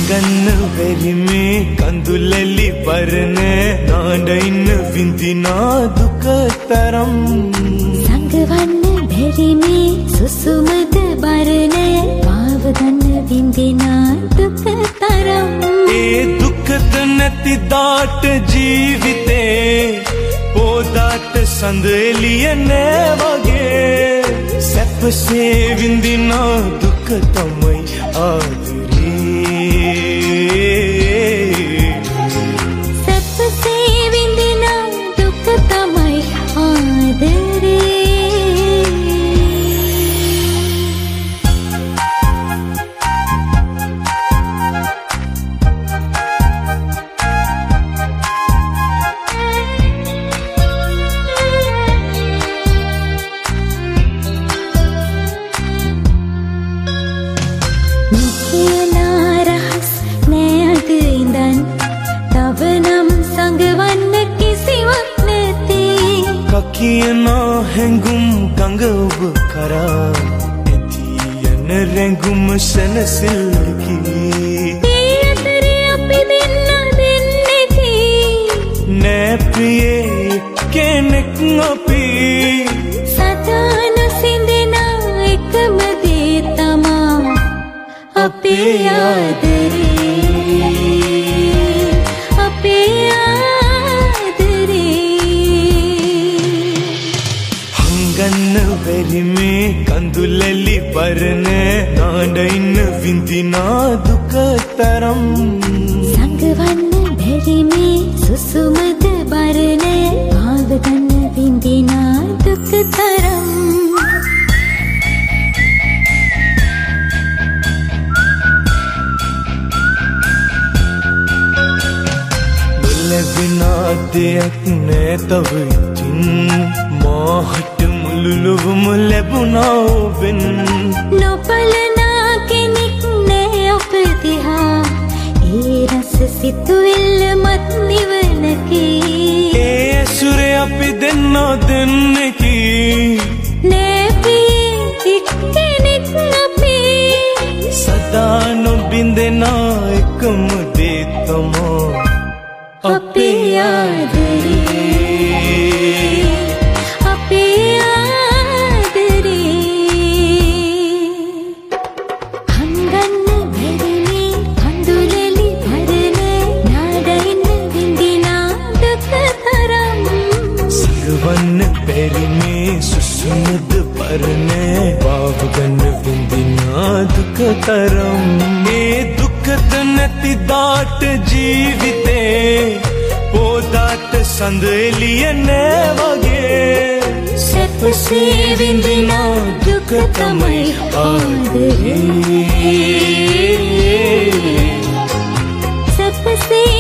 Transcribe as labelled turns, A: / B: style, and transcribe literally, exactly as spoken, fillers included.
A: හංගන්න බැරි මේ කඳුලැලි පරණ නාඩ ඉන්න විඳිනා දුක තරම්
B: සංගවන්න බැරි මේ සුසුමද බරණ පාව ගන්න විඳිනා දුක තරම්
A: ඒ දුකද නැති දාට ජීවිතේ පොදාට සඳ එළිය නෑ වගේ සැපසේ විඳිනා දුක තමයි ආදරේ
B: සැපසේ විඳිනා දුක තමයි ආදරේ
A: කියනා හැඟුම් ගඟ ඔබ කරා ඇති යන රැඟුම සැනසෙල්ලකි
B: ඒ අතරේ අපි දෙන්න දෙන්නකි
A: නෑ ප්‍රියේ කෙනෙක් අපි
B: සදාන සිඳෙන එකම දේ තමා අපේ ආදරේ අපේ
A: බැරි මේ කඳුලැලි පරණ නාඩ ඉන්න විඳිනා දුක තරම්
B: සංගවන්න බැරි මේ සුසුමද බරණ පාව ගන්න විඳිනා දුක තරම්
A: නොලැබෙනා දෙයක් නෑ තව ඉතින් මාහට ලුලුවම ලැබුණා ඔබෙන්
B: නොපලනා කෙනෙක් නෑ අප දිහා ඒ රස සිතුවිල්ල මත් නිවනකි
A: ඒ ඇසුරේ අපි දෙන්නා දෙන්නෙකි
B: නෑ පියේ එක්කෙනෙක් අපි
A: සදා නොබින්දෙනා එකම දේ තමා අපේ ආදරේ සුසුමද පරණ පාව ගන්න විඳිනා දුක තරම් ඒ දුකද නැති දාට ජීවිතේ පොදාට සඳ එළිය නෑ වගේ සැපසේ විඳිනා දුක තමයි ආදරේ
B: සැපසේ